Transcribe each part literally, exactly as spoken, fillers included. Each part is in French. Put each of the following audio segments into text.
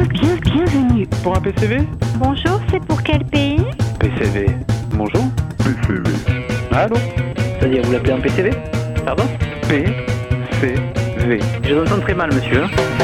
Bien, bien, bienvenue. Pour un P C V? Bonjour, c'est pour quel pays? P C V. Bonjour. P C V. Allô? C'est-à-dire, vous l'appelez un P C V? Pardon? P C V. Je vous entends très mal, monsieur.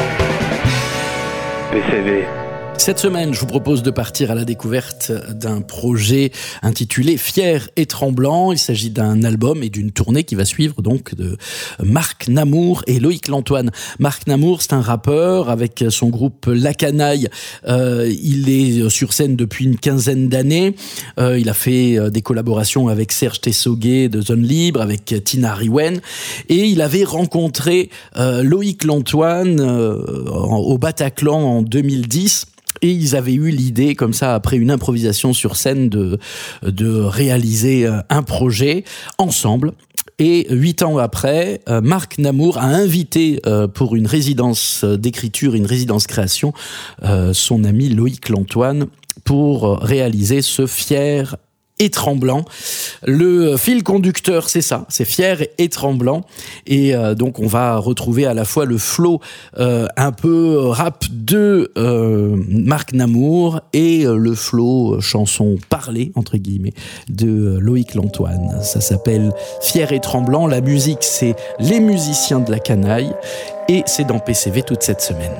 P C V. Cette semaine, je vous propose de partir à la découverte d'un projet intitulé Fier et Tremblant. Il s'agit d'un album et d'une tournée qui va suivre donc de Marc Namour et Loïc Lantoine. Marc Namour, c'est un rappeur avec son groupe La Canaille. Euh, il est sur scène depuis une quinzaine d'années. Euh, il a fait des collaborations avec Serge Tessoguet de Zone Libre, avec Tina Riwen. Et il avait rencontré euh, Loïc Lantoine euh, au Bataclan en deux mille dix. Et ils avaient eu l'idée, comme ça, après une improvisation sur scène, de, de réaliser un projet ensemble. Et huit ans après, Marc Namour a invité pour une résidence d'écriture, une résidence création, son ami Loïc Lantoine pour réaliser ce Fier et Tremblant. Le fil conducteur, c'est ça, c'est Fier et Tremblant. Et euh, donc, on va retrouver à la fois le flow euh, un peu rap de euh, Marc Namour et euh, le flow chanson parlée, entre guillemets, de euh, Loïc Lantoine. Ça s'appelle Fier et Tremblant. La musique, c'est les musiciens de La Canaille. Et c'est dans P C V toute cette semaine.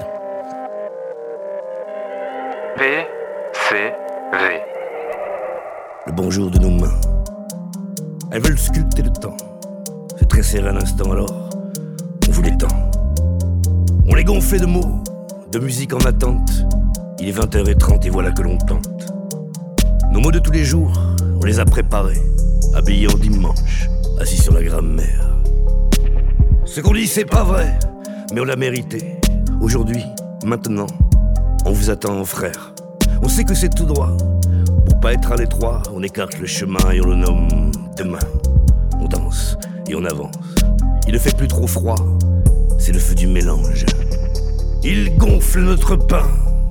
P C V. Le bonjour de nos mains. Elles veulent sculpter le temps. Se tresser un instant alors, on vous l'étend. On les gonflait de mots, de musique en attente. Il est vingt heures trente et voilà que l'on tente. Nos mots de tous les jours, on les a préparés, habillés en dimanche, assis sur la grammaire. Ce qu'on dit c'est pas vrai, mais on l'a mérité. Aujourd'hui, maintenant, on vous attend frère. On sait que c'est tout droit. Pour pas être à l'étroit, on écarte le chemin et on le nomme demain. On danse et on avance. Il ne fait plus trop froid, c'est le feu du mélange. Il gonfle notre pain.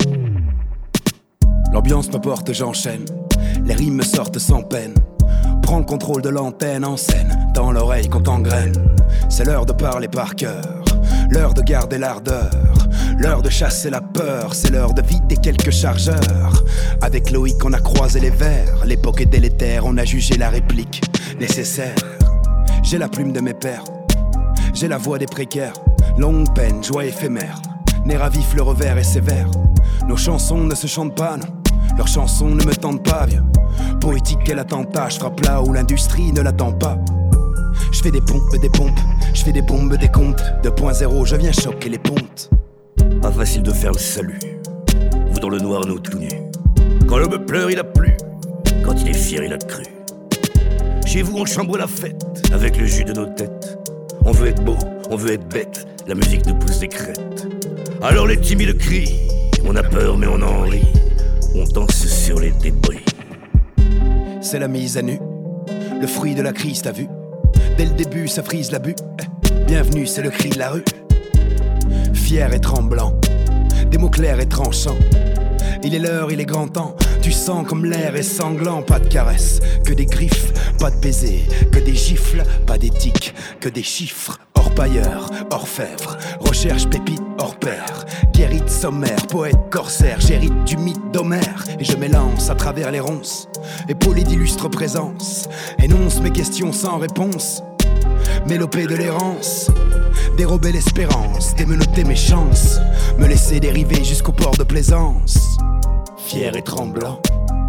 L'ambiance me porte, j'enchaîne. Les rimes me sortent sans peine. Prends le contrôle de l'antenne en scène. Dans l'oreille qu'on t'engraine. C'est l'heure de parler par cœur. L'heure de garder l'ardeur. L'heure de chasser la peur. C'est l'heure de vider quelques chargeurs. Avec Loïc on a croisé les vers. L'époque est délétère, on a jugé la réplique nécessaire. J'ai la plume de mes pères. J'ai la voix des précaires. Longue peine, joie éphémère. Nerf à vif, le revers est sévère. Nos chansons ne se chantent pas, non. Leurs chansons ne me tentent pas, vieux. Poétique et l'attentat, je frappe là où l'industrie ne l'attend pas. Je fais des pompes, des pompes, je fais des bombes, des comptes. deux point zéro, je viens choquer les pontes. Pas facile de faire le salut. Vous dans le noir, nous tout nus. Quand l'homme pleure, il a plu. Quand il est fier, il a cru. Chez vous, on chambre la fête avec le jus de nos têtes. On veut être beau, on veut être bête. La musique nous pousse des crêtes. Alors les timides crient. On a peur, mais on en rit. On danse sur les débris. C'est la mise à nu, le fruit de la crise, t'as vu? Dès le début, ça frise l'abus. Bienvenue, c'est le cri de la rue. Fier et tremblant, des mots clairs et tranchants. Il est l'heure, il est grand temps. Tu sens comme l'air est sanglant. Pas de caresses, que des griffes. Pas de baisers, que des gifles. Pas d'éthique, que des chiffres. Orpailleur, orfèvre, recherche pépite hors pair. Guérite sommaire, poète corsaire. J'hérite du mythe d'Homère. Et je m'élance à travers les ronces. Épaulé d'illustres présences. Énonce mes questions sans réponse. Mélopée de l'errance. Dérober l'espérance, démenoter mes chances. Me laisser dériver jusqu'au port de plaisance. Fier et tremblant.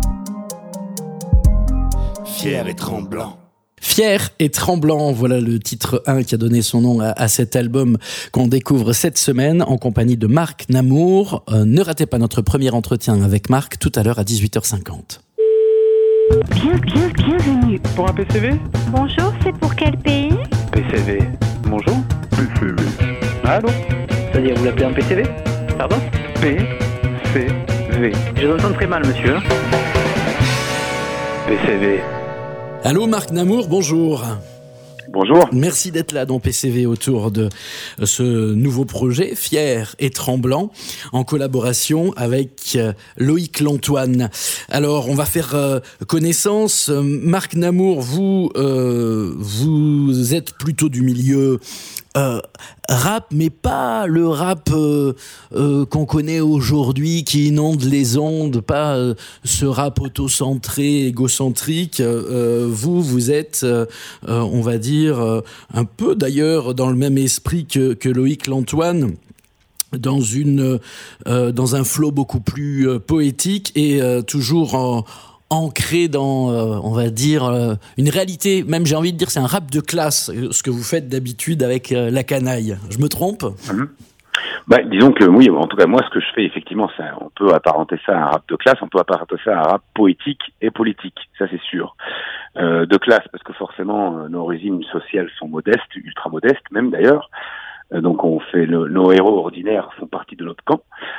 Fier et tremblant. Fier et Tremblant, voilà le titre un qui a donné son nom à, à cet album qu'on découvre cette semaine en compagnie de Marc Namour. Euh, ne ratez pas notre premier entretien avec Marc tout à l'heure à dix-huit heures cinquante. Bien, bien, bienvenue. Pour un P C V? Bonjour, c'est pour quel pays? P C V. Bonjour. P C V. Allô? C'est-à-dire, vous l'appelez un P C V? Pardon? P C V. Je vous entends très mal, monsieur. P C V. Allô Marc Namour, bonjour. Bonjour. Merci d'être là dans P C V autour de ce nouveau projet, Fier et Tremblant, en collaboration avec Loïc Lantoine. Alors, on va faire euh, connaissance. Marc Namour, vous, euh, vous êtes plutôt du milieu euh, rap, mais pas le rap euh, euh, qu'on connaît aujourd'hui, qui inonde les ondes, pas euh, ce rap auto-centré, égocentrique. Euh, vous, vous êtes, euh, on va dire, euh, un peu d'ailleurs dans le même esprit que, que Loïc Lantoine, dans une, euh, dans un flow beaucoup plus euh, poétique et euh, toujours en ancré dans, euh, on va dire, euh, une réalité, même j'ai envie de dire, c'est un rap de classe, ce que vous faites d'habitude avec euh, La Canaille. Je me trompe ? Mmh. Bah, disons que oui, en tout cas moi ce que je fais effectivement, c'est, on peut apparenter ça à un rap de classe, on peut apparenter ça à un rap poétique et politique, ça c'est sûr. Euh, de classe parce que forcément euh, nos origines sociales sont modestes, ultra modestes même d'ailleurs, euh, donc on fait le, nos héros ordinaires font partie de notre camp.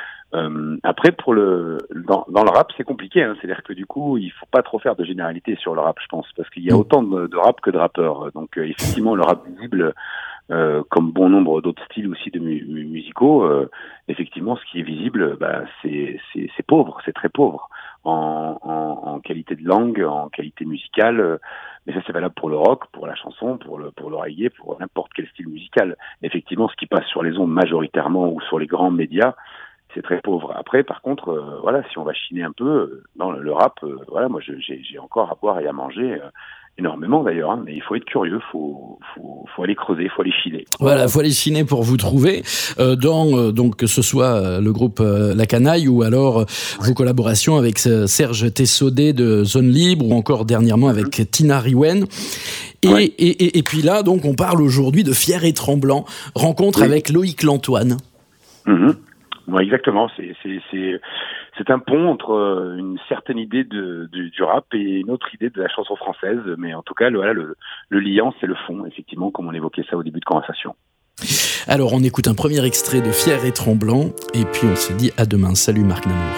Euh, après, pour le dans, dans le rap, c'est compliqué. Hein, c'est-à-dire que du coup, il faut pas trop faire de généralité sur le rap, je pense, parce qu'il y a autant de, de rap que de rappeurs. Donc, euh, effectivement, le rap visible, euh, comme bon nombre d'autres styles aussi de mu- musicaux, euh, effectivement, ce qui est visible, bah, c'est, c'est, c'est pauvre, c'est très pauvre en, en, en qualité de langue, en qualité musicale. Euh, mais ça, c'est valable pour le rock, pour la chanson, pour le pour le reggae, pour n'importe quel style musical. Effectivement, ce qui passe sur les ondes majoritairement ou sur les grands médias, c'est très pauvre. Après, par contre, euh, voilà, si on va chiner un peu euh, dans le, le rap, euh, voilà, moi, je, j'ai, j'ai encore à boire et à manger, euh, énormément d'ailleurs. Hein, mais il faut être curieux, faut, faut, faut aller creuser, faut aller chiner. Voilà, faut aller chiner pour vous trouver. Euh, dans euh, donc que ce soit euh, le groupe euh, La Canaille ou alors euh, vos collaborations avec euh, Serge Tessaudet de Zone Libre ou encore dernièrement avec mmh. Tina Riwen. Et, ouais. et, et, et puis là, donc, on parle aujourd'hui de Fier et Tremblant, rencontre oui. avec Loïc Lantoine. Mmh. Ouais, exactement. C'est, c'est, c'est, c'est un pont entre une certaine idée de, du, du rap et une autre idée de la chanson française. Mais en tout cas, le, voilà, le, le liant, c'est le fond, effectivement, comme on évoquait ça au début de conversation. Alors, on écoute un premier extrait de Fier et Tremblant, et puis on se dit à demain. Salut Marc Namour.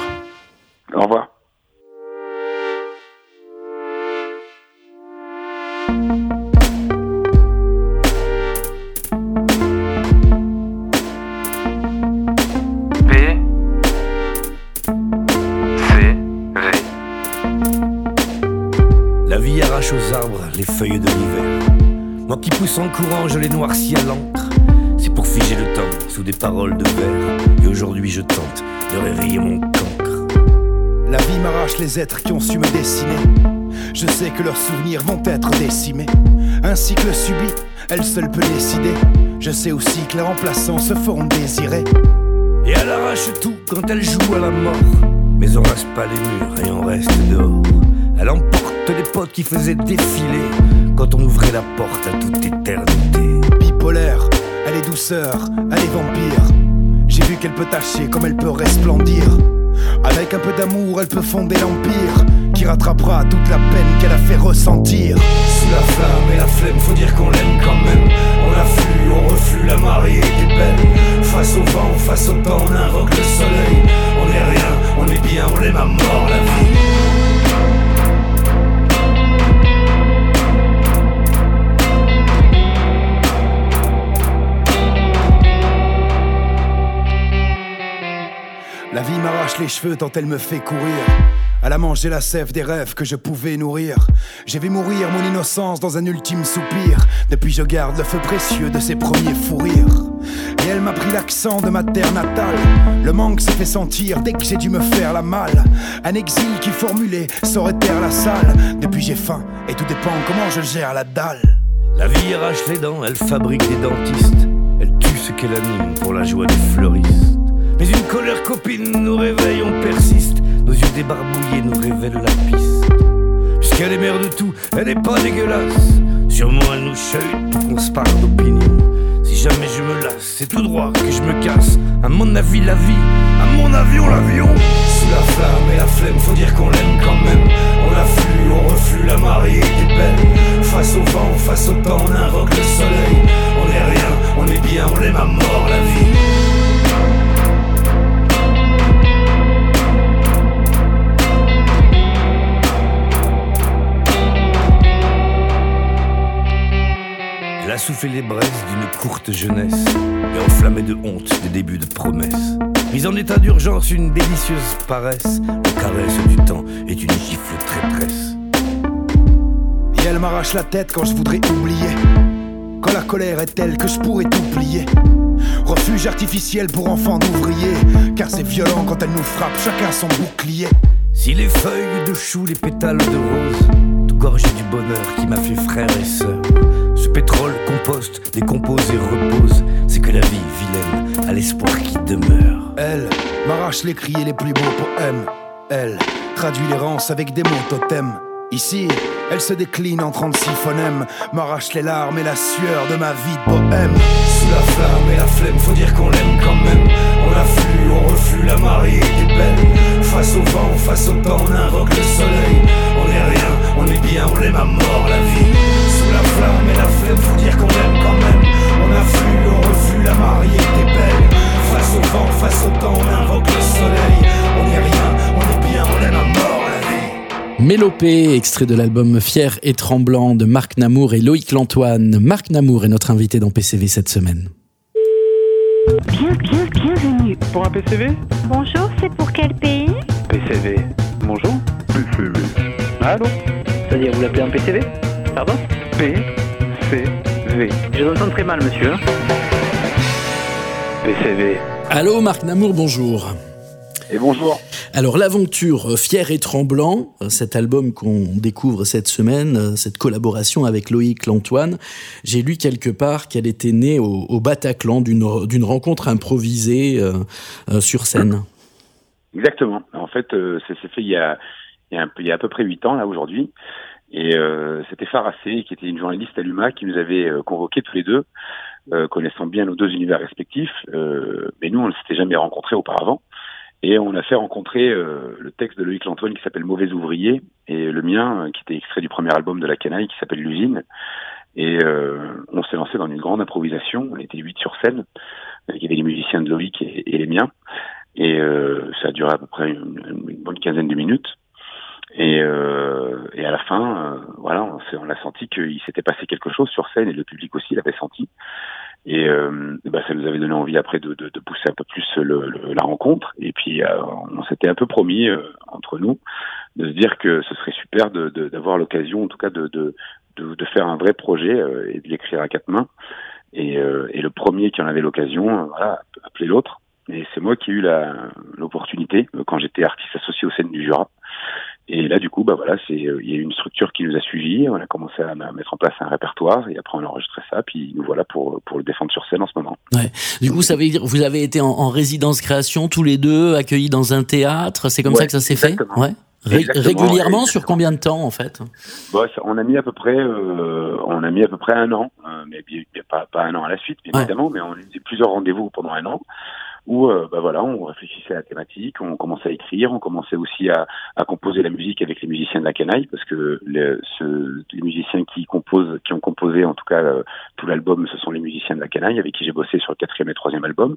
Au revoir. Aux arbres, les feuilles de l'hiver. Moi qui pousse en courant, je les noircis à l'encre. C'est pour figer le temps sous des paroles de verre. Et aujourd'hui je tente de réveiller mon cancre. La vie m'arrache les êtres qui ont su me dessiner. Je sais que leurs souvenirs vont être décimés. Un cycle subit, elle seule peut décider. Je sais aussi que les remplaçants se feront désirer. Et elle arrache tout quand elle joue à la mort. Mais on rase pas les murs et on reste dehors. Elle emporte les potes qui faisaient défiler quand on ouvrait la porte à toute éternité. Bipolaire, elle est douceur, elle est vampire. J'ai vu qu'elle peut tâcher comme elle peut resplendir. Avec un peu d'amour, elle peut fonder l'empire qui rattrapera toute la peine qu'elle a fait ressentir. Sous la flamme et la flemme, faut dire qu'on l'aime quand même. On afflue, on reflue, la marée est belle. Face au vent, face au temps, on invoque le soleil. On est rien, on est bien, on aime à mort la vie. La vie m'arrache les cheveux tant elle me fait courir. Elle a mangé la sève des rêves que je pouvais nourrir. J'ai vu mourir mon innocence dans un ultime soupir. Depuis je garde le feu précieux de ses premiers fous rires. Et elle m'a pris l'accent de ma terre natale. Le manque s'est fait sentir dès que j'ai dû me faire la malle. Un exil qui formulait saurait taire la salle. Depuis j'ai faim et tout dépend comment je gère la dalle. La vie arrache les dents, elle fabrique des dentistes. Elle tue ce qu'elle anime pour la joie des fleuristes. Mais une colère copine nous réveille, on persiste. Nos yeux débarbouillés nous révèlent la piste. Puisqu'elle est mère de tout, elle n'est pas dégueulasse. Sûrement elle nous chahute pour qu'on se parle d'opinion. Si jamais je me lasse, c'est tout droit que je me casse. À mon avis la vie, à mon avion l'avion. Sous la flamme et la flemme, faut dire qu'on l'aime quand même. On afflue, on reflue, la marée est belle. Face au vent, face au temps, on invoque le soleil. On est rien, on est bien, on aime à mort la vie. Elle a soufflé les braises d'une courte jeunesse et enflammé de honte des débuts de promesses. Mise en état d'urgence, une délicieuse paresse. Le caresse du temps est une gifle traîtresse. Et elle m'arrache la tête quand je voudrais oublier. quand la colère est telle que je pourrais tout plier. Refuge artificiel pour enfants d'ouvriers, car c'est violent quand elle nous frappe, chacun son bouclier. Si les feuilles de chou, les pétales de rose, tout gorgé du bonheur qui m'a fait frère et sœur. Ce pétrole composte, décompose et repose, c'est que la vie vilaine a l'espoir qui demeure. Elle m'arrache les cris et les plus beaux poèmes. Elle traduit l'errance avec des mots totems. Ici, elle se décline en trente-six phonèmes, m'arrache les larmes et la sueur de ma vie de bohème. Sous la flamme et la flemme, faut dire qu'on l'aime quand même. On afflue, on reflue, la mariée est belle. Face au vent, face au temps, on invoque le soleil. On est rien, on est bien, on l'aime à mort la vie. Sous la flamme et la flemme, faut dire qu'on l'aime quand même. On afflue, on reflue, la mariée est belle. Face au vent, face au temps, on invoque le soleil. On est rien, on est bien, on l'aime à mort la vie. Mélopée, extrait de l'album Fier et Tremblant de Marc Namour et Loïc Lantoine. Marc Namour est notre invité dans P C V cette semaine. Bien, bien, bienvenue. Pour un P C V? Bonjour, c'est pour quel pays? P C V. Bonjour? P C V. Allô? C'est-à-dire, vous l'appelez un P C V? Pardon? P C V. Je vous entends très mal, monsieur. P C V. Allô, Marc Namour, bonjour. Et bonjour. Alors l'aventure Fier et Tremblant, cet album qu'on découvre cette semaine, cette collaboration avec Loïc Lantoine, j'ai lu quelque part qu'elle était née au, au Bataclan d'une, d'une rencontre improvisée euh, euh, sur scène. Exactement. En fait, euh, ça s'est fait il y a, il y a, un, il y a à peu près huit ans là aujourd'hui. Et euh, c'était Faracé, qui était une journaliste à l'U M A, qui nous avait euh, convoqués tous les deux, euh, connaissant bien nos deux univers respectifs. Euh, mais nous, on ne s'était jamais rencontrés auparavant. Et on a fait rencontrer euh, le texte de Loïc Lantoine qui s'appelle Mauvais ouvrier et le mien euh, qui était extrait du premier album de La Canaille qui s'appelle L'usine. Et euh, on s'est lancé dans une grande improvisation. On était huit sur scène. Il y avait les musiciens de Loïc et, et les miens. Et euh, ça a duré à peu près une, une bonne quinzaine de minutes. Et, euh, et à la fin, euh, voilà, on, s'est, on a senti qu'il s'était passé quelque chose sur scène et le public aussi l'avait senti. Et euh, bah, ça nous avait donné envie après de, de, de pousser un peu plus le, le, la rencontre. Et puis euh, on s'était un peu promis euh, entre nous de se dire que ce serait super de, de, d'avoir l'occasion, en tout cas, de, de, de, de faire un vrai projet euh, et de l'écrire à quatre mains. Et, euh, et le premier qui en avait l'occasion, euh, voilà, appelait l'autre. Et c'est moi qui ai eu la, l'opportunité euh, quand j'étais artiste associé aux Scènes du Jura. Et là, du coup, bah voilà, c'est, il euh, y a eu une structure qui nous a suivis. On a commencé à, à mettre en place un répertoire et après on a enregistré ça. Puis nous voilà pour pour le défendre sur scène en ce moment. Ouais. Du coup, ça veut dire vous avez été en, en résidence création tous les deux, accueillis dans un théâtre. C'est comme ouais, ça que ça s'est exactement. fait. Ouais. Ré- régulièrement, et, sur combien de temps en fait? Bon, ça, on a mis à peu près, euh, on a mis à peu près un an, euh, mais bien, pas pas un an à la suite, bien ouais. évidemment, mais on a eu plusieurs rendez-vous pendant un an. Où euh, bah voilà, on réfléchissait à la thématique, on commençait à écrire, on commençait aussi à, à composer la musique avec les musiciens de la Canaille, parce que les, ce, les musiciens qui composent, qui ont composé en tout cas euh, tout l'album, ce sont les musiciens de la Canaille avec qui j'ai bossé sur le quatrième et troisième album.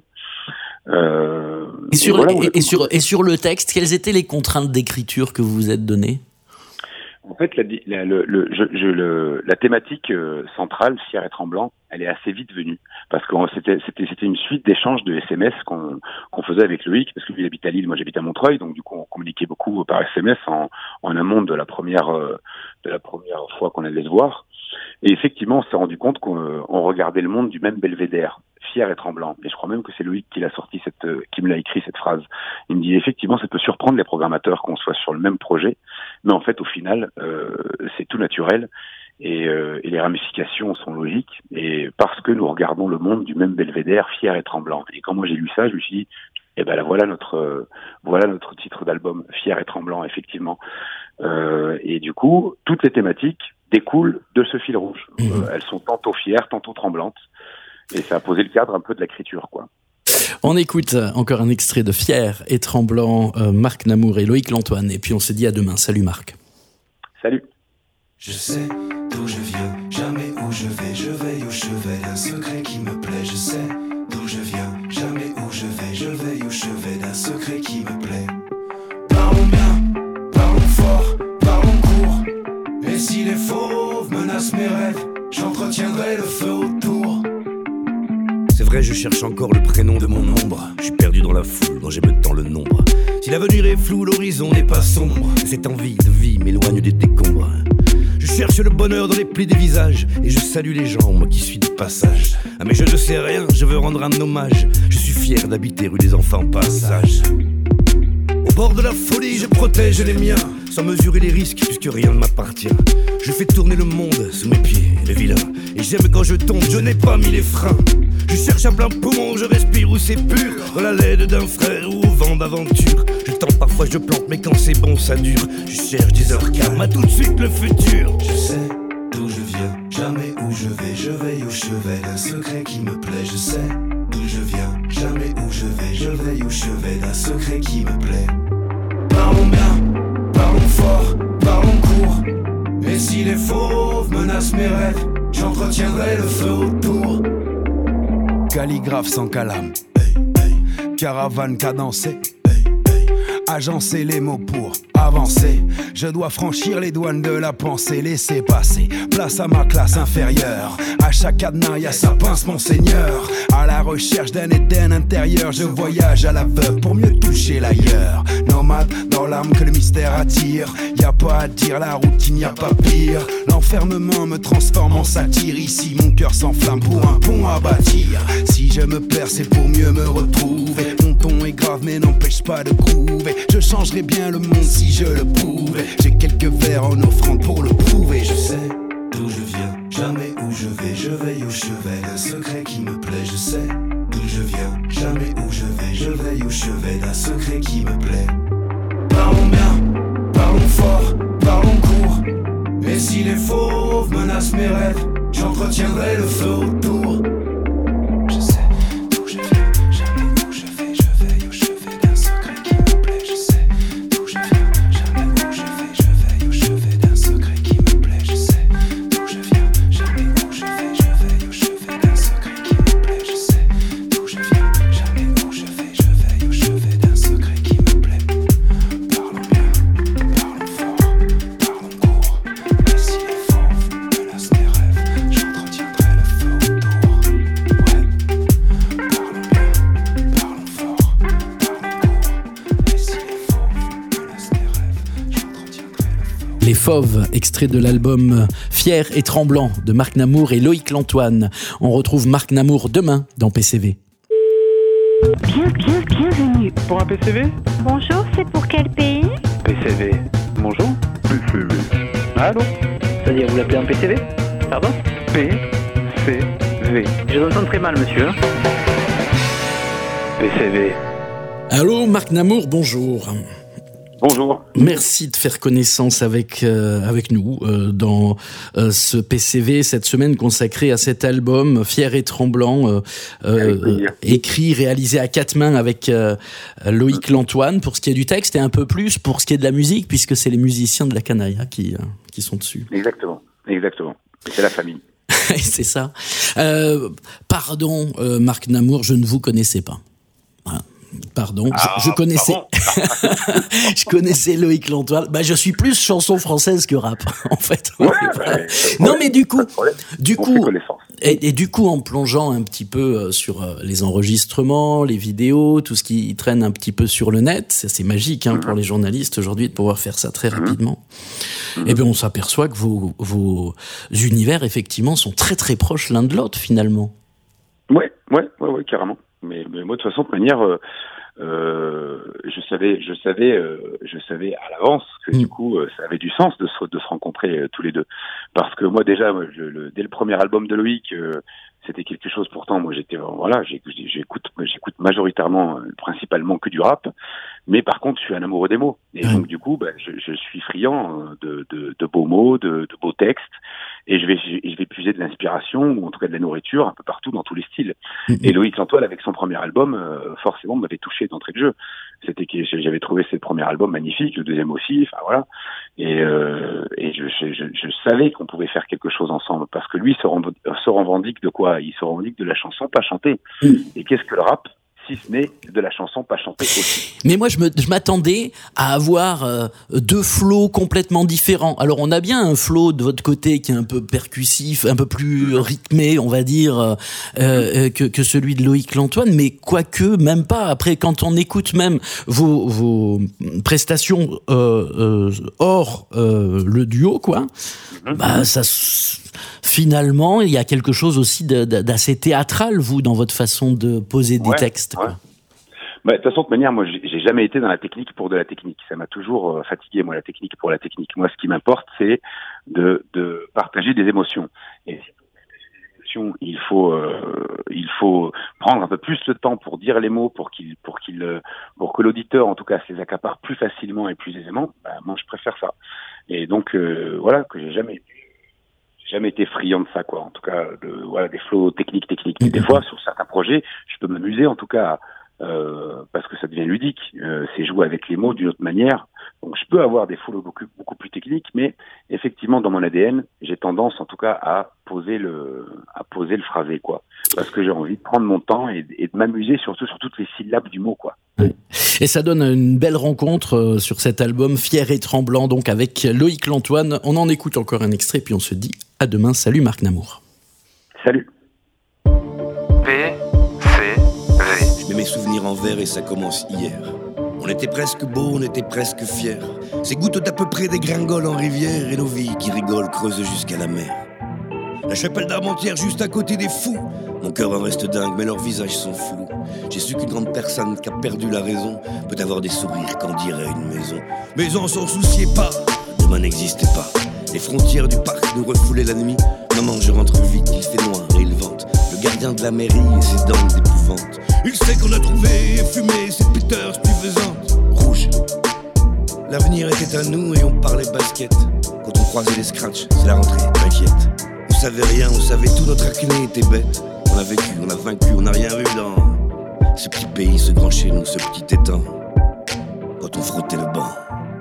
Euh, et, sur, et, voilà, et, et, sur, et sur le texte, quelles étaient les contraintes d'écriture que vous vous êtes données? En fait, la, la, le, le, je, je, le, la thématique euh, centrale, Fier et Tremblant, elle est assez vite venue. Parce que c'était, c'était, c'était une suite d'échanges de S M S qu'on, qu'on faisait avec Loïc, parce que lui il habite à Lille, moi j'habite à Montreuil, donc du coup on communiquait beaucoup par S M S en, en amont de la première, euh, de la première fois qu'on allait se voir. Et effectivement, on s'est rendu compte qu'on on regardait le monde du même belvédère, Fier et Tremblant. Et je crois même que c'est Loïc qui l'a sorti cette, euh, qui me l'a écrit cette phrase. Il me dit effectivement, ça peut surprendre les programmateurs qu'on soit sur le même projet, mais en fait, au final, euh, c'est tout naturel et, euh, et les ramifications sont logiques. Et parce que nous regardons le monde du même belvédère, Fier et Tremblant. Et quand moi j'ai lu ça, je me suis dit, eh ben là, voilà notre, euh, voilà notre titre d'album, Fier et Tremblant, effectivement. Euh, et du coup, toutes les thématiques découlent de ce fil rouge. Mmh. Euh, elles sont tantôt fières, tantôt tremblantes. Et ça a posé le cadre un peu de l'écriture, quoi. On écoute encore un extrait de Fier et Tremblant, euh, Marc Namour et Loïc Lantoine. Et puis on se dit à demain. Salut Marc. Salut. Je sais d'où je viens, jamais où je vais. Je veille au chevet d'un secret qui me plaît. Je sais d'où je viens, jamais où je vais. Je veille au chevet d'un secret qui me plaît. Parlons bien, parlons fort, parlons court. Et si les fauves menacent mes rêves, j'entretiendrai le feu autour. C'est vrai, je cherche encore le prénom de mon ombre. Je suis perdu dans la foule dont j'ai peu de temps le nombre. Si l'avenir est flou, l'horizon n'est pas sombre. Cette envie de vie m'éloigne des décombres. Je cherche le bonheur dans les plis des visages et je salue les gens, moi qui suis de passage. Ah mais je ne sais rien, je veux rendre un hommage. Je suis fier d'habiter rue des Enfants Passage. Au bord de la folie, je protège les miens, sans mesurer les risques puisque rien ne m'appartient. Je fais tourner le monde sous mes pieds, le vilain. Et j'aime quand je tombe, je n'ai pas mis les freins. Je cherche à plein poumon, je respire où c'est pur, dans la laide d'un frère ou au vent d'aventure. Je tente, parfois je plante, mais quand c'est bon ça dure. Je cherche des heures calmes, à tout de suite le futur. Je sais d'où je viens, jamais où je vais. Je veille au chevet d'un secret qui me plaît. Je sais d'où je viens, jamais où je vais. Je veille au chevet d'un secret qui me plaît. Parlons bien, parlons fort, parlons court. Et si les fauves menacent mes rêves, j'entretiendrai le feu autour. Calligraphe sans calame, caravane cadencée, agencer les mots pour avancer. Je dois franchir les douanes de la pensée, laisser passer, place à ma classe inférieure. À chaque cadenas y'a sa pince monseigneur. À la recherche d'un Éden intérieur, je voyage à l'aveugle pour mieux toucher l'ailleurs. Nomade dans l'âme que le mystère attire. Y'a pas à dire, la routine y'a pas pire. L'enfermement me transforme en satire. Ici mon cœur s'enflamme pour un pont à bâtir. Si je me perds c'est pour mieux me retrouver. Mon ton est grave mais n'empêche pas de groover. Je changerais bien le monde si je le pouvais. J'ai quelques vers en offrande pour le prouver. Je sais d'où je viens, jamais où je vais. Je veille au chevet d'un secret qui me plaît. Je sais d'où je viens, jamais où je vais. Je veille au chevet d'un secret qui me plaît. Parlons bien, parlons fort, parlons court. Et si les fauves menacent mes rêves, j'entretiendrai le feu autour. Je sais d'où je viens, jamais où je vais. Je veille au chevet d'un secret qui me plaît. Je sais d'où je viens, jamais où je vais. Je veille au chevet d'un secret qui me plaît. Je sais d'où je viens, jamais où je vais. Je veille au chevet d'un secret qui me plaît. Je sais d'où je viens, jamais où je vais. Je veille au chevet d'un secret qui me plaît. Parlons bien, parlons fort, parlons court. Et si les fauves menacent mes rêves, j'entretiendrai le feu autour. Ouais, parlons bien, parlons fort, parlons court. Et si les fauves menacent mes rêves, j'entretiendrai le feu autour. Les Fauves, extrait de l'album Fier et Tremblant de Marc Namour et Loïc Lantoine. On retrouve Marc Namour demain dans P C V. Bien, bien, bienvenue. Pour un P C V? Bonjour, c'est pour quel pays? P C V. Bonjour? P C V. Allô? C'est-à-dire, vous l'appelez un P C V? Pardon? P C V. Je vous entends très mal, monsieur. P C V. Allô, Marc Namour, bonjour. Bonjour. Merci de faire connaissance avec euh, avec nous euh, dans euh, ce P C V cette semaine consacrée à cet album Fier et Tremblant, euh, euh, écrit, réalisé à quatre mains avec euh, Loïc Lantoine pour ce qui est du texte et un peu plus pour ce qui est de la musique puisque c'est les musiciens de la Canaille hein, qui euh, qui sont dessus. Exactement, exactement. C'est la famille. C'est ça. Euh, pardon, euh, Marc Namour, je ne vous connaissais pas. Voilà. Pardon, ah, je, je connaissais, je connaissais Loïc Lantoine. Bah, je suis plus chanson française que rap, en fait. Ouais, ouais, non, mais du coup, du on coup, et, et du coup, en plongeant un petit peu sur les enregistrements, les vidéos, tout ce qui traîne un petit peu sur le net, c'est, c'est magique hein, mm-hmm. pour les journalistes aujourd'hui de pouvoir faire ça très mm-hmm. rapidement. Mm-hmm. Et bien, on s'aperçoit que vos, vos univers, effectivement, sont très très proches l'un de l'autre, finalement. Ouais, ouais, ouais, ouais, carrément. Mais, mais moi, de toute façon, de manière, euh, euh, je savais, je savais, euh, je savais à l'avance que mmh. du coup, euh, ça avait du sens de se, de se rencontrer euh, tous les deux. Parce que moi, déjà, je, le, dès le premier album de Loïc, euh, c'était quelque chose. Pourtant, moi, j'étais, voilà, j'écoute, j'écoute majoritairement, euh, principalement que du rap. Mais par contre, je suis un amoureux des mots. Et mmh. donc, du coup, bah, je, je suis friand de, de, de beaux mots, de, de beaux textes. Et je vais, je vais puiser de l'inspiration, ou en tout cas de la nourriture, un peu partout, dans tous les styles. Mmh. Et Loïc Lantoine, avec son premier album, euh, forcément, m'avait touché d'entrée de jeu. C'était que j'avais trouvé ce premier album magnifique, le deuxième aussi, enfin voilà. Et, euh, et je, je, je, je savais qu'on pouvait faire quelque chose ensemble, parce que lui se, revendique, se revendique de quoi? Il se revendique de la chanson pas chantée. Mmh. Et qu'est-ce que le rap? si ce n'est de la chanson pas chantée aussi. Mais moi, je, me, je m'attendais à avoir euh, deux flows complètement différents. Alors, on a bien un flow de votre côté qui est un peu percussif, un peu plus rythmé, on va dire, euh, euh, que, que celui de Loïc Lantoine, mais quoique, même pas. Après, quand on écoute même vos, vos prestations euh, euh, hors euh, le duo, quoi, mm-hmm. bah, ça... Finalement, il y a quelque chose aussi de, de, d'assez théâtral, vous, dans votre façon de poser des ouais, textes. Ouais. Bah, de toute façon, de manière, moi, j'ai, j'ai jamais été dans la technique pour de la technique. Ça m'a toujours euh, fatigué, moi, la technique pour la technique. Moi, ce qui m'importe, c'est de, de partager des émotions. Et il faut, euh, il faut prendre un peu plus le temps pour dire les mots, pour qu'il, pour qu'il, pour que l'auditeur, en tout cas, se les accapare plus facilement et plus aisément. Bah, moi, je préfère ça. Et donc, euh, voilà, que j'ai jamais jamais été friand de ça, quoi. En tout cas, de, voilà, des flows techniques, techniques. Mais des fois, sur certains projets, je peux m'amuser, en tout cas, euh, parce que ça devient ludique. Euh, c'est jouer avec les mots d'une autre manière. Donc, je peux avoir des flows beaucoup, beaucoup plus techniques, mais effectivement, dans mon A D N, j'ai tendance, en tout cas, à poser le, à poser le phrasé, quoi. Parce que j'ai envie de prendre mon temps et, et de m'amuser surtout sur toutes les syllabes du mot, quoi. Et ça donne une belle rencontre sur cet album Fier et Tremblant, donc avec Loïc Lantoine. On en écoute encore un extrait, puis on se dit à demain. Salut Marc Namour. Salut. P, C, V. Je mets mes souvenirs en vers et ça commence hier. On était presque beaux, on était presque fiers. Ces gouttes d'à peu près dégringolent en rivière et nos vies qui rigolent creusent jusqu'à la mer. La chapelle d'Armentières juste à côté des fous. Mon cœur en reste dingue, mais leurs visages sont flous. J'ai su qu'une grande personne qui a perdu la raison peut avoir des sourires qu'en dirait une maison. Mais on s'en souciait pas, demain n'existait pas. Les frontières du parc nous refoulaient la nuit. Maman, je rentre vite, il fait noir et il vente. Le gardien de la mairie et ses dents d'épouvante. Il sait qu'on a trouvé et fumé ces puteurs stupéfiantes. Rouge. L'avenir était à nous et on parlait basket. Quand on croisait les scratchs, c'est la rentrée, t'inquiète. On savait rien, on savait tout, notre acné était bête. On a vécu, on a vaincu, on n'a rien vu dans ce petit pays, ce grand chez nous, ce petit étang. Quand on frottait le banc.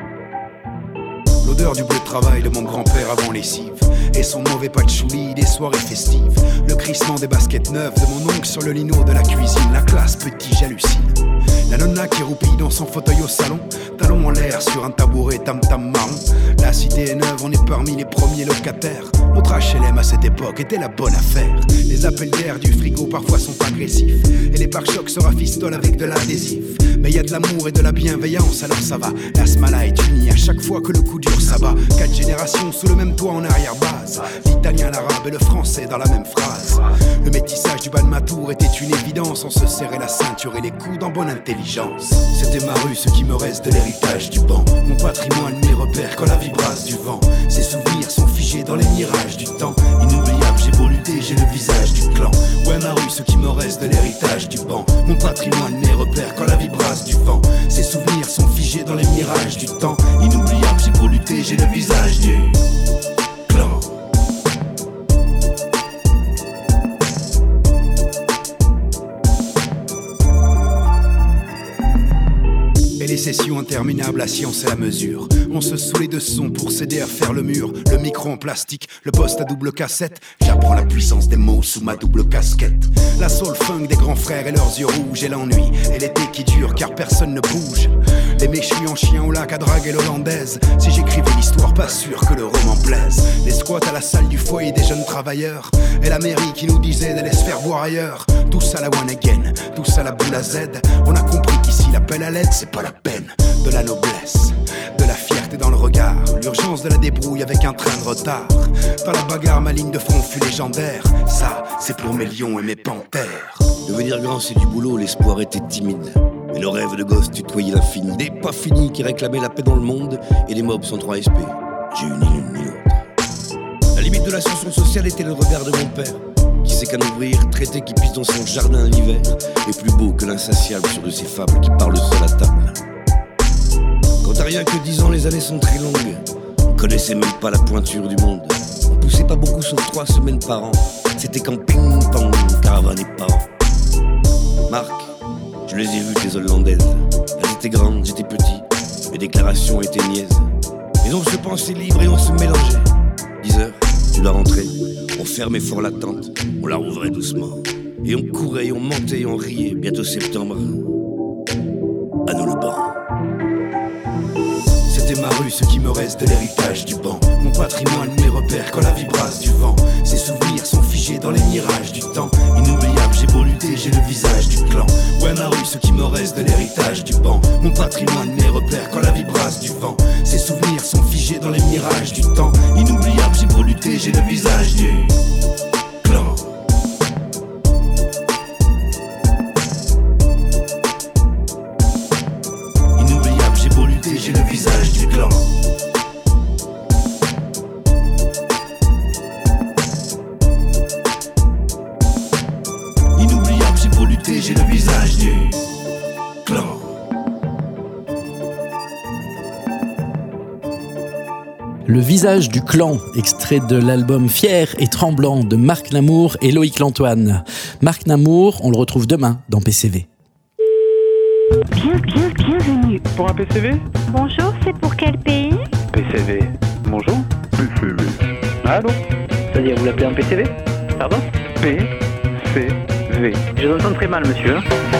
L'odeur du bleu de travail de mon grand-père avant lessive et son mauvais patchouli des soirées festives. Le crissement des baskets neuves de mon oncle sur le lino de la cuisine. La classe, petit, j'hallucine. La nonna qui roupille dans son fauteuil au salon, talons en l'air sur un tabouret tam-tam marron. La cité est neuve, on est parmi les premiers locataires. Notre H L M à cette époque était la bonne affaire. Les appels d'air du frigo parfois sont agressifs et les pare-chocs se rafistolent avec de l'adhésif. Mais y a de l'amour et de la bienveillance, alors ça va. La smala est unie à chaque fois que le coup dur s'abat. Quatre générations sous le même toit en arrière-base. L'italien, l'arabe et le français dans la même phrase. Le métissage du bas de ma tour était une évidence. On se serrait la ceinture et les coudes en bonne intelligence. C'était ma rue, ce qui me reste de l'héritage du banc. Mon patrimoine, mes repères quand la vie brasse du vent. Ces souvenirs sont figés dans les mirages du temps. Inoubliable, j'ai beau lutter, j'ai le visage du clan. Ouais, ma rue, ce qui me reste de l'héritage du banc. Mon patrimoine, mes repères quand la vie brasse du vent. Ces souvenirs sont figés dans les mirages du temps. Inoubliable, j'ai beau lutter, j'ai le visage du clan. Les sessions interminables, la science et la mesure. On se saoulait de son pour s'aider à faire le mur. Le micro en plastique, le poste à double cassette. J'apprends la puissance des mots sous ma double casquette. La soul funk des grands frères et leurs yeux rouges. Et l'ennui et l'été qui dure car personne ne bouge. Les méchus en chien au lac à drague et l'hollandaise. Si j'écrivais l'histoire, pas sûr que le roman plaise. Les squats à la salle du foyer des jeunes travailleurs. Et la mairie qui nous disait d'aller se faire voir ailleurs. Tous à la one again, tous à la boule à Z. On a compris qu'ici l'appel à l'aide c'est pas la peine. De la noblesse, de la fierté dans le regard. L'urgence de la débrouille avec un train de retard. Dans la bagarre, ma ligne de front fut légendaire. Ça, c'est pour mes lions et mes panthères. Devenir grand, c'est du boulot, l'espoir était timide. Mais nos rêves de gosse tutoyaient l'infini. Des pas finis qui réclamaient la paix dans le monde. Et des mobs sans trois S P. J'ai eu ni l'une ni l'autre. La limite de l'ascension sociale était le regard de mon père. Qui sait qu'un ouvrier retraité qui pisse dans son jardin l'hiver est plus beau que l'insatiable sur de ces fables qui parlent seul à table. Quand t'as rien que dix ans, les années sont très longues. On connaissait même pas la pointure du monde. On poussait pas beaucoup sauf trois semaines par an. C'était camping, pong, caravane et parents. Marc, je les ai vues tes Hollandaises. Elles étaient grandes, j'étais petit. Mes déclarations étaient niaises. Mais on se pensait libre et on se mélangeait. dix heures, tu dois rentrer. On fermait fort la tente, on la rouvrait doucement. Et on courait, et on mentait, et on riait. Bientôt septembre. À nous le banc. C'était ma rue, ce qui me reste de l'héritage du banc. Mon patrimoine, mes repères quand la vie brasse du vent. Ces souvenirs sont figés dans les mirages du temps. Inoubliable, j'ai beau lutter, j'ai le visage du clan. Ouais, ma rue, ce qui me reste de l'héritage du banc. Mon patrimoine, mes repères quand la vie brasse du vent. Ces souvenirs sont figés dans les mirages du temps. Inoubliable, j'ai beau lutter, j'ai le visage du clan. Inoubliable, j'ai beau lutter, j'ai le visage du clan. Inoubliable, j'ai beau lutter, j'ai le visage du clan. Le visage du clan, extrait de l'album Fier et Tremblant de Marc Namour et Loïc Lantoine. Marc Namour, on le retrouve demain dans P C V. Bien, bien, bienvenue. Pour un P C V? Bonjour, c'est pour quel pays? P C V. Bonjour. P C V. Allô? C'est-à-dire, vous l'appelez un P C V? Pardon? P C V. Je vous entends très mal, monsieur.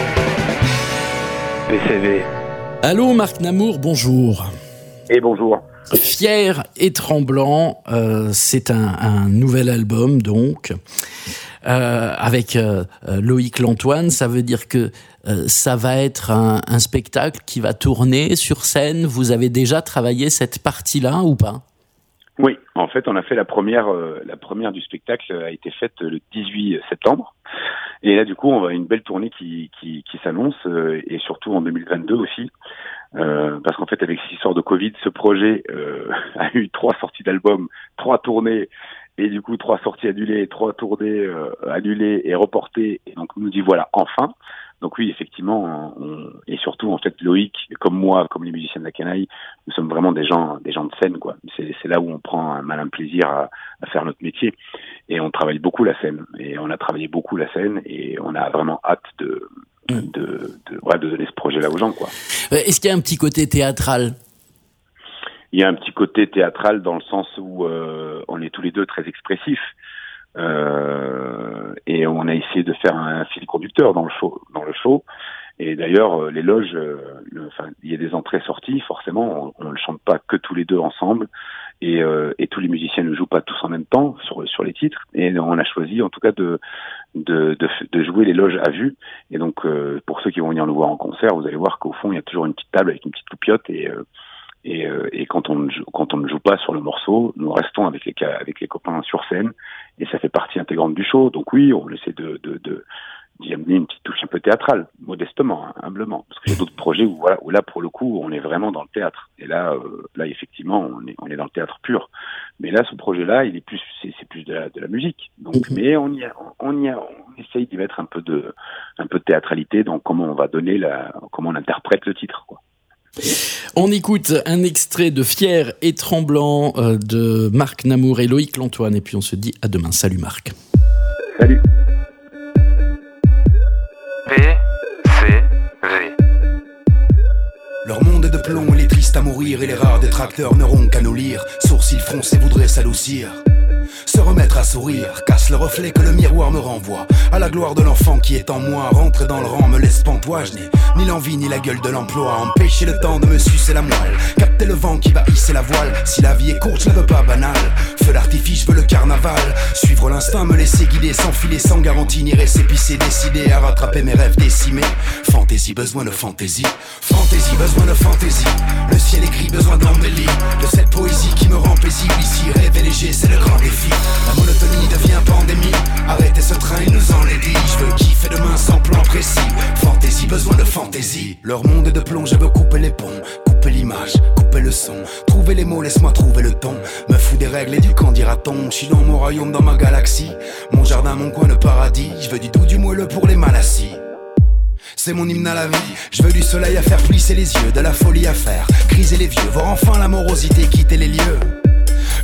P C V. Allô Marc Namour, bonjour. Et bonjour. Fier et Tremblant, euh, c'est un, un nouvel album donc, euh, avec euh, Loïc Lantoine. Ça veut dire que euh, ça va être un, un spectacle qui va tourner sur scène. Vous avez déjà travaillé cette partie-là ou pas? Oui, en fait, on a fait la première, euh, la première du spectacle a été faite le dix-huit septembre. Et là, du coup, on a une belle tournée qui, qui, qui s'annonce, euh, et surtout en deux mille vingt-deux aussi. Euh, parce qu'en fait, avec cette histoire de Covid, ce projet euh, a eu trois sorties d'albums, trois tournées, et du coup, trois sorties annulées, trois tournées euh, annulées et reportées. Et donc, on nous dit voilà, enfin. Donc oui, effectivement, on, et surtout, en fait, Loïc, comme moi, comme les musiciens de la Canaille, nous sommes vraiment des gens, des gens de scène, quoi. C'est, c'est là où on prend un malin plaisir à, à faire notre métier. Et on travaille beaucoup la scène. Et on a travaillé beaucoup la scène, et on a vraiment hâte de, de, de, ouais, de donner ce projet-là aux gens, quoi. Est-ce qu'il y a un petit côté théâtral? Il y a un petit côté théâtral dans le sens où euh, on est tous les deux très expressifs. Euh, et on a essayé de faire un fil conducteur dans le show, dans le show. Et d'ailleurs, les loges, le, enfin, il y a des entrées-sorties. Forcément, on, on ne chante pas que tous les deux ensemble, et, euh, et tous les musiciens ne jouent pas tous en même temps sur sur les titres. Et on a choisi, en tout cas, de de de, de jouer les loges à vue. Et donc, euh, pour ceux qui vont venir nous voir en concert, vous allez voir qu'au fond, il y a toujours une petite table avec une petite loupiote, et euh, Et, euh, et quand on ne joue, quand on ne joue pas sur le morceau, nous restons avec les avec les copains sur scène, et ça fait partie intégrante du show. Donc oui, on essaie de de, de d'y amener une petite touche un peu théâtrale, modestement, hein, humblement, parce qu'il y a d'autres projets où voilà, où là pour le coup, on est vraiment dans le théâtre. Et là, euh, là effectivement, on est on est dans le théâtre pur. Mais là, ce projet-là, il est plus c'est, c'est plus de la, de la musique. Donc, mais on y a, on y a, on essaye d'y mettre un peu de un peu de théâtralité dans comment on va donner la comment on interprète le titre, quoi. On écoute un extrait de Fier et Tremblant euh, de Marc Namour et Loïc Lantoine, et puis on se dit à demain. Salut Marc. Salut. P C V. Leur monde est de plomb, il est triste à mourir, et les rares détracteurs n'auront qu'à nous lire. Sourcils froncés voudraient s'adoucir, se remettre à sourire, casse le reflet que le miroir me renvoie à la gloire de l'enfant qui est en moi. Rentrer dans le rang me laisse pantois, je n'ai ni l'envie ni la gueule de l'emploi. Empêcher le temps de me sucer la moelle, capter le vent qui va hisser la voile. Si la vie est courte, je la veux pas banale. Feu d'artifice, je veux le carnaval. Suivre l'instinct, me laisser guider, s'enfiler sans garantie ni récépissé. Décider à rattraper mes rêves décimés. Fantaisie, besoin de fantaisie. Fantaisie, besoin de fantaisie. Le ciel est gris, besoin d'embellir de cette poésie qui me rend paisible. Ici, rêver léger, c'est le grand défi. La monotonie devient pandémie. Arrêtez ce train, il nous enlaidit. Je veux kiffer demain sans plan précis. Fantaisie, besoin de fantaisie. Leur monde est de plomb, je veux couper les ponts, couper l'image, couper le son. Trouver les mots, laisse-moi trouver le ton. Me fous des règles et du qu'en dira-t-on. Je suis dans mon royaume, dans ma galaxie. Mon jardin, mon coin de paradis. Je veux du doux, du moelleux pour les mal assis. C'est mon hymne à la vie. Je veux du soleil à faire plisser les yeux, de la folie à faire criser les vieux, voir enfin la morosité quitter les lieux.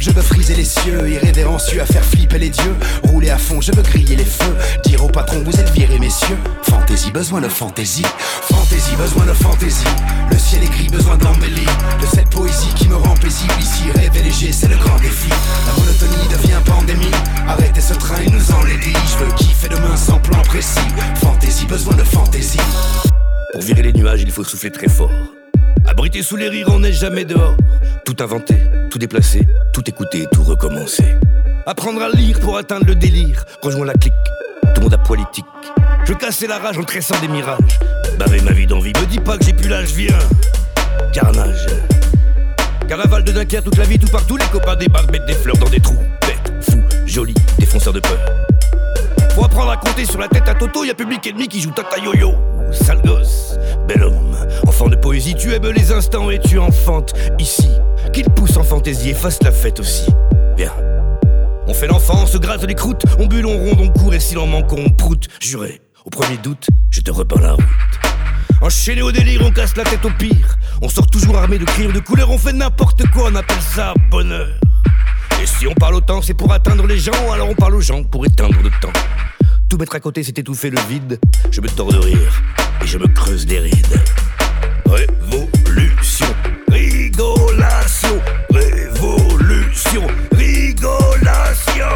Je veux friser les cieux, irrévérencieux à faire flipper les dieux. Rouler à fond, je veux griller les feux. Dire au patron, vous êtes virés, messieurs. Fantaisie, besoin de fantaisie. Fantaisie, besoin de fantaisie. Le ciel est gris, besoin d'embellie. De cette poésie qui me rend paisible. Ici, rêve et léger, c'est le grand défi. La monotonie devient pandémie. Arrêtez ce train, il nous enlaidit. Je veux kiffer demain sans plan précis. Fantaisie, besoin de fantaisie. Pour virer les nuages, il faut souffler très fort. Abrité sous les rires, on n'est jamais dehors. Tout inventer, tout déplacer, tout écouter, tout recommencer. Apprendre à lire pour atteindre le délire. Rejoins la clique, tout le monde a politique. Je veux casser la rage en tressant des mirages. Barrer ma vie d'envie, me dis pas que j'ai plus l'âge, viens. Carnage. Caravale de Dunkerque toute la vie, tout partout. Les copains débarquent, mettent des fleurs dans des trous. Bêtes, fous, jolis, défonceurs de peur. Faut apprendre à compter sur la tête à Toto. Y'a public ennemi qui joue tata yo-yo. Sale gosse, bel homme, enfant de poésie. Tu aimes les instants et tu enfantes ici. Qu'il pousse en fantaisie et fasse la fête aussi. Viens. On fait l'enfant, on se gratte les croûtes. On bulle, on ronde, on court et si l'on manque on proute. Juré, au premier doute, je te repeins la route. Enchaîné au délire, on casse la tête au pire. On sort toujours armé de cris de couleurs. On fait n'importe quoi, on appelle ça bonheur. Et si on parle autant, c'est pour atteindre les gens. Alors on parle aux gens pour éteindre le temps. Tout mettre à côté, c'est étouffer le vide. Je me tords de rire et je me creuse des rides. Révolution, rigolation. Révolution, rigolation.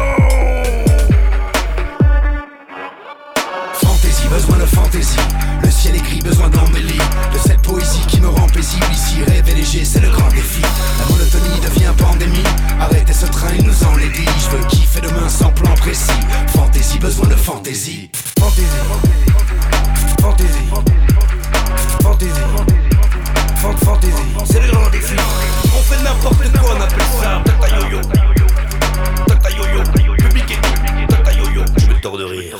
Fantaisie, besoin de fantaisie. Le ciel est gris, besoin d'embellie. De cette poésie qui me rend paisible. Ici, rêve et léger, c'est le grand défi. La monotonie devient pandémie. Arrêtez ce train, il nous enlaidit. Je veux kiffer demain sans plan précis. Fantaisie, besoin de fantaisie. Fantaisie, fantaisie, fantaisie, fantaisie, fantaisie. C'est le grand défi. On fait n'importe quoi, on appelle ça tata yo-yo. Tata yo-yo, public et tata yo-yo. Je me tords de rire.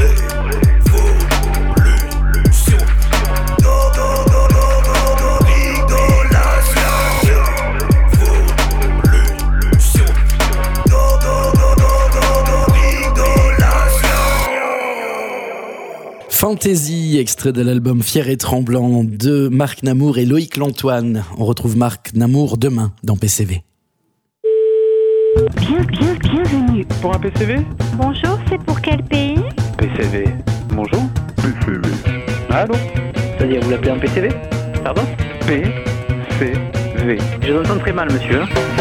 Fantaisie, extrait de l'album Fier et Tremblant de Marc Namour et Loïc Lantoine. On retrouve Marc Namour demain dans P C V. Bien, bien, bienvenue. Pour un P C V? Bonjour, c'est pour quel pays? P C V. Bonjour. P C V. Allô? C'est-à-dire, vous l'appelez un P C V? Pardon? P C V. Je vous entends très mal, monsieur.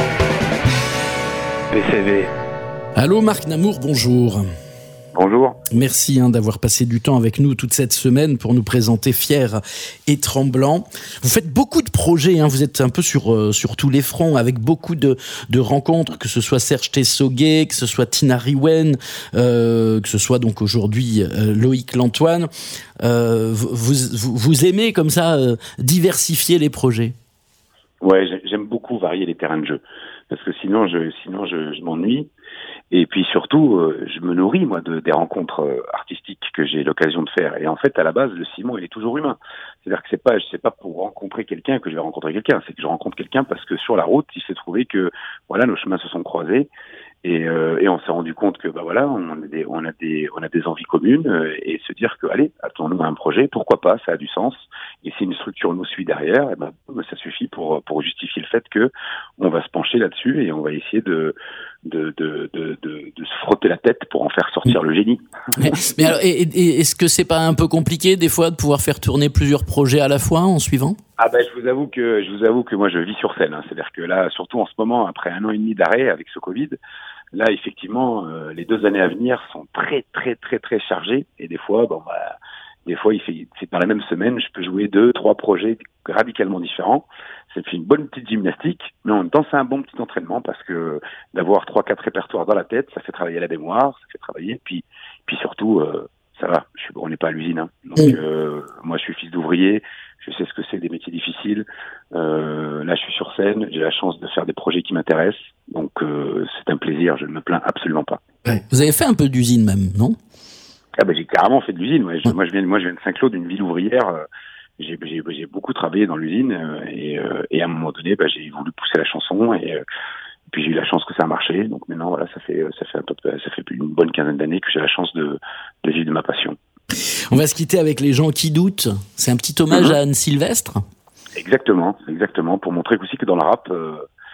P C V. Allô Marc Namour, bonjour. Bonjour. Merci hein, d'avoir passé du temps avec nous toute cette semaine pour nous présenter Fier et Tremblant. Vous faites beaucoup de projets, hein, vous êtes un peu sur, euh, sur tous les fronts, avec beaucoup de, de rencontres, que ce soit Serge Tessoguet, que ce soit Tina Riwen, euh, que ce soit donc aujourd'hui euh, Loïc Lantoine. Euh, vous, vous, vous aimez comme ça euh, diversifier les projets? Ouais, j'aime beaucoup varier les terrains de jeu, parce que sinon je, sinon je, je m'ennuie. Et puis surtout, euh, je me nourris moi de des rencontres euh, artistiques que j'ai l'occasion de faire. Et en fait, à la base, le Simon, il est toujours humain. C'est-à-dire que c'est pas, c'est pas pour rencontrer quelqu'un que je vais rencontrer quelqu'un. C'est que je rencontre quelqu'un parce que sur la route, il s'est trouvé que voilà, nos chemins se sont croisés. Et, euh, et on s'est rendu compte que bah voilà, on a des, on a des, on a des envies communes euh, et se dire que allez, attendons-nous à un projet, pourquoi pas, ça a du sens. Et si une structure nous suit derrière, et ben ça suffit pour pour justifier le fait que on va se pencher là-dessus et on va essayer de de de de de, de se frotter la tête pour en faire sortir le génie. Mais, mais alors, et, et, est-ce que c'est pas un peu compliqué des fois de pouvoir faire tourner plusieurs projets à la fois en suivant? Ah ben je vous avoue que je vous avoue que moi je vis sur scène. Hein. C'est-à-dire que là, surtout en ce moment, après un an et demi d'arrêt avec ce Covid. Là, effectivement, euh, les deux années à venir sont très, très, très, très chargées. Et des fois, bon, bah, des fois, il fait, c'est dans la même semaine, je peux jouer deux, trois projets radicalement différents. Ça fait une bonne petite gymnastique, mais en même temps, c'est un bon petit entraînement parce que d'avoir trois, quatre répertoires dans la tête, ça fait travailler la mémoire, ça fait travailler. Puis, puis surtout, euh, ça va. Je suis, on n'est pas à l'usine, hein. Donc, euh, moi, je suis fils d'ouvrier. Je sais ce que c'est des métiers difficiles. Euh, là, je suis sur scène. J'ai la chance de faire des projets qui m'intéressent. Donc, euh, c'est un plaisir. Je ne me plains absolument pas. Ouais. Vous avez fait un peu d'usine même, non? Ah ben, j'ai carrément fait de l'usine. Ouais. Je, ouais. Moi, je viens, moi, je viens de Saint-Claude, d'une ville ouvrière. J'ai, j'ai, j'ai beaucoup travaillé dans l'usine et, et à un moment donné, bah, j'ai voulu pousser la chanson et puis j'ai eu la chance que ça a marché. Donc maintenant, voilà, ça fait, ça fait un peu, ça fait une bonne quinzaine d'années que j'ai la chance de, de vivre de ma passion. On va se quitter avec Les gens qui doutent. C'est un petit hommage mmh. à Anne Sylvestre. Exactement, exactement, pour montrer aussi que dans le rap, euh,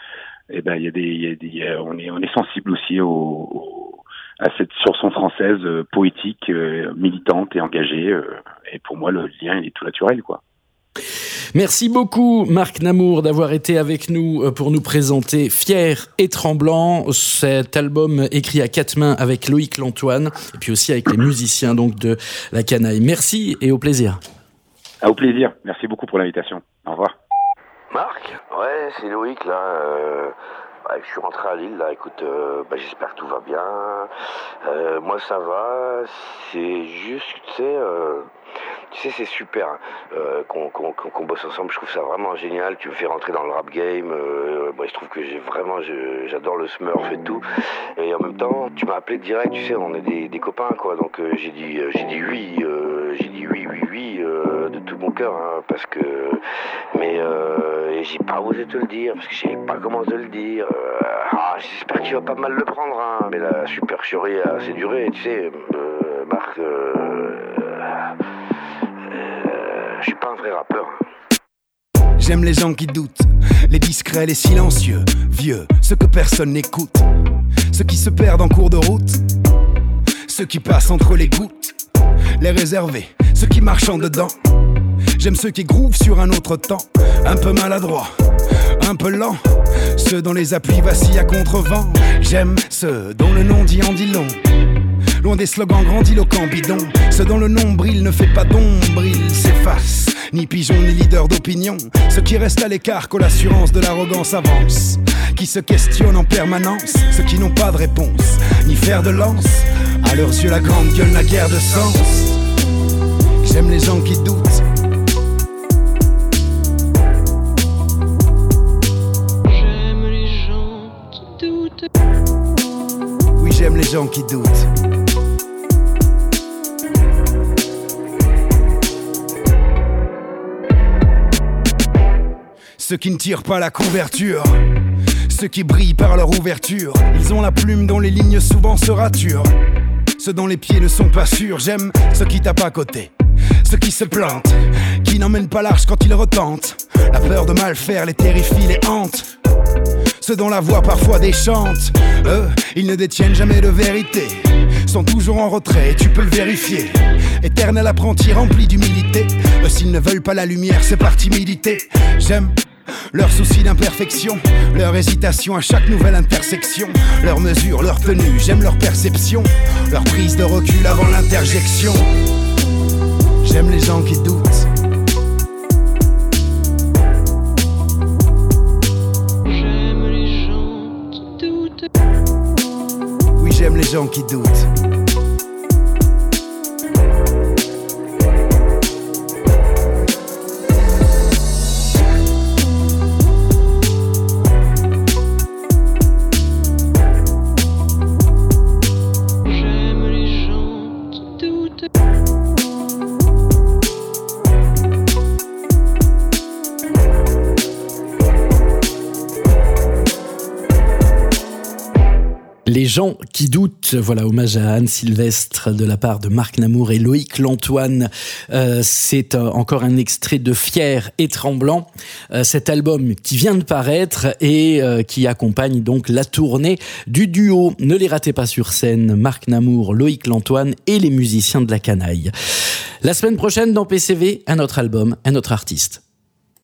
et ben il y a des, il y a des il y a, on est on est sensible aussi au, au à cette chanson française euh, poétique, euh, militante et engagée. Euh, et pour moi, le lien il est tout naturel, quoi. Merci beaucoup Marc Namour d'avoir été avec nous pour nous présenter Fier et Tremblant, cet album écrit à quatre mains avec Loïc Lantoine et puis aussi avec les musiciens donc de La Canaille. Merci et au plaisir. Ah, au plaisir. Merci beaucoup pour l'invitation. Au revoir. Marc ? Ouais, c'est Loïc là. Euh... Ouais, je suis rentré à Lille là. Écoute, euh, bah, j'espère que tout va bien. Euh, moi ça va. C'est juste, tu sais. Euh... Tu sais, c'est super euh, qu'on, qu'on, qu'on bosse ensemble. Je trouve ça vraiment génial. Tu me fais rentrer dans le rap game. Euh, bon, il se trouve que j'ai vraiment, je, j'adore le Smurf et tout. Et en même temps, tu m'as appelé direct. Tu sais, on est des, des copains, quoi. Donc euh, j'ai dit, euh, j'ai dit oui, euh, j'ai dit oui, oui, oui, euh, de tout mon cœur, hein, parce que. Mais euh, et j'ai pas osé te le dire parce que je savais pas comment te le dire. Euh, ah, j'espère que tu vas pas mal le prendre, hein. Mais la supercherie a assez duré, tu sais, euh, Marc. Euh, Je suis pas un vrai rappeur. J'aime les gens qui doutent, les discrets, les silencieux, vieux, ceux que personne n'écoute, ceux qui se perdent en cours de route, ceux qui passent entre les gouttes, les réservés, ceux qui marchent en dedans. J'aime ceux qui groovent sur un autre temps, un peu maladroit, un peu lent, ceux dont les appuis vacillent à contre-vent. J'aime ceux dont le nom dit en dit long, loin des slogans grandiloquents bidons, ceux dont le nombril ne fait pas d'ombre, ils s'effacent, ni pigeon ni leader d'opinion, ceux qui restent à l'écart quand l'assurance de l'arrogance avance, qui se questionnent en permanence, ceux qui n'ont pas de réponse, ni fer de lance, à leurs yeux la grande gueule n'a guère de sens. J'aime les gens qui doutent. J'aime les gens qui doutent. Oui, j'aime les gens qui doutent. Ceux qui ne tirent pas la couverture, ceux qui brillent par leur ouverture, ils ont la plume dont les lignes souvent se raturent, ceux dont les pieds ne sont pas sûrs. J'aime ceux qui tapent à côté, ceux qui se plantent, qui n'emmènent pas large quand ils retentent. La peur de mal faire les terrifie, les hante. Ceux dont la voix parfois déchante, eux, ils ne détiennent jamais de vérité, sont toujours en retrait, tu peux le vérifier. Éternel apprenti rempli d'humilité, eux s'ils ne veulent pas la lumière, c'est par timidité. J'aime leur souci d'imperfection, leur hésitation à chaque nouvelle intersection, leur mesure, leur tenue, j'aime leur perception, leur prise de recul avant l'interjection. J'aime les gens qui doutent. J'aime les gens qui doutent. Oui, j'aime les gens qui doutent. Les gens qui doutent, voilà, hommage à Anne Sylvestre de la part de Marc Namour et Loïc Lantoine. Euh, c'est euh, encore un extrait de Fier et Tremblant, euh, cet album qui vient de paraître et euh, qui accompagne donc la tournée du duo. Ne les ratez pas sur scène, Marc Namour, Loïc Lantoine et les musiciens de La Canaille. La semaine prochaine dans P C V, un autre album, un autre artiste.